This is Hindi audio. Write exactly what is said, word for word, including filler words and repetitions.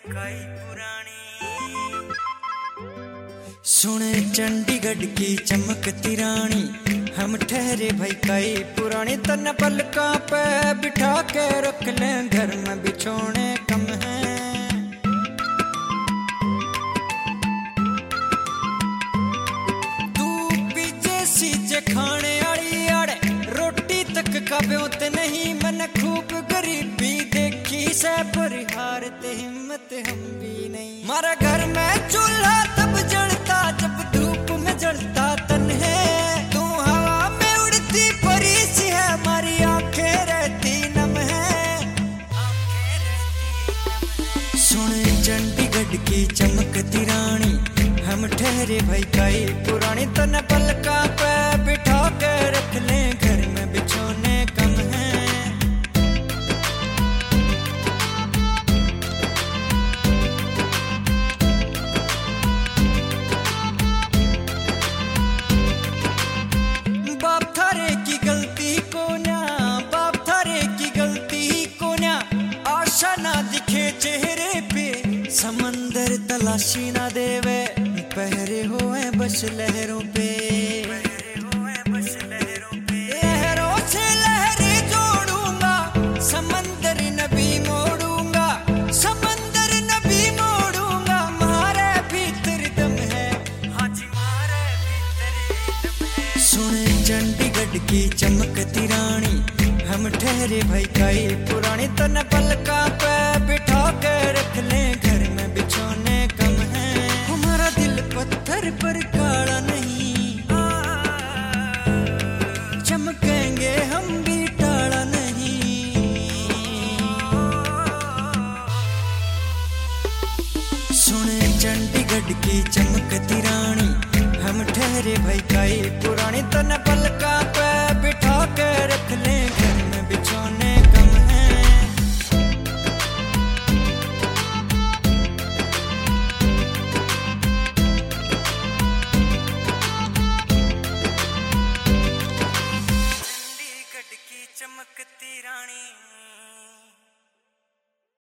काई पुरानी। सुने चंडीगढ़ की चमकती रानी, हम ठहरे भाई काई पुरानी। तन पलका पे बिठा के रख ले, घर में बिछोने कम है। तू पीछे सीजे खाने आड़ी आड़े, रोटी तक का ब्योत नहीं। मन खूब गरीबी देखी से परिहार ते हिम्मत हम भी नहीं। मारा घर में चूल्हा तब जलता जब धूप में जलता तन है। तू हवा में उड़ती परी सी है, हमारी आंखें रहती नम है। सुन चंडीगढ़ की चमकती रानी, हम ठहरे भाई काई पुरानी। तन पलका पे बिठा के रख ले, घर में बिछोने कम है। बाप थारे की गलती को ना, बाप थारे की गलती को ना। आशा ना दिखे चेहरे पे, समंदर तलाशी ना देवे। पहरे हुए बस लहरों पे, लहरों से लहरें जोड़ूंगा, समंदर नबी मोड़ूंगा, समंदर नबी मोड़ूंगा। मारे भीतर दम है, हाँ जी मारे भीतर दम है। सुन चंडीगढ़ की चमकती रानी, हम ठहरे भाई काई पुरानी। तन पलका पे बिठा के रख ले, घर में बिछोने कम है। हमारा दिल पत्थर पर काला नहीं, चमकेंगे हम भी टाला नहीं। सुने चंडीगढ़ की चमकती रानी, हम ठहरे भाई काई पुरानी। तन